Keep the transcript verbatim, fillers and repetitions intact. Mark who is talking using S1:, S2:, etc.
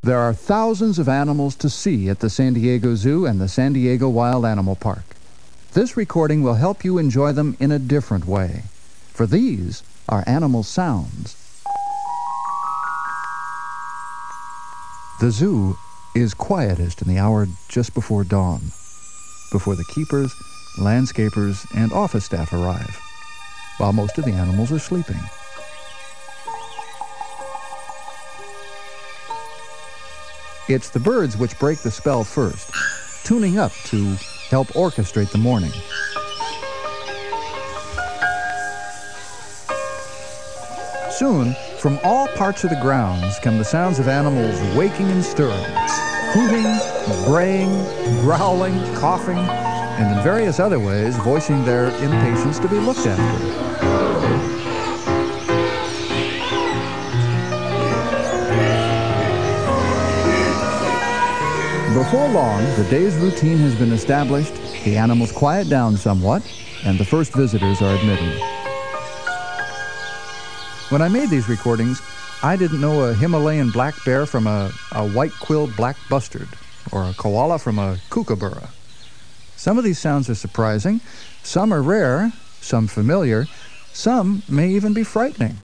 S1: There are thousands of animals to see at the San Diego Zoo and the San Diego Wild Animal Park. This recording will help you enjoy them in a different way, for these are animal sounds. The zoo is quietest in the hour just before dawn, before the keepers, landscapers, and office staff arrive, while most of the animals are sleeping. It's the birds which break the spell first, tuning up to help orchestrate the morning. Soon, from all parts of the grounds come the sounds of animals waking and stirring, hooting, braying, growling, coughing, and in various other ways voicing their impatience to be looked after. Before long, the day's routine has been established, the animals quiet down somewhat, and the first visitors are admitted. When I made these recordings, I didn't know a Himalayan black bear from a, a white-quilled black bustard, or a koala from a kookaburra. Some of these sounds are surprising, some are rare, some familiar, some may even be frightening.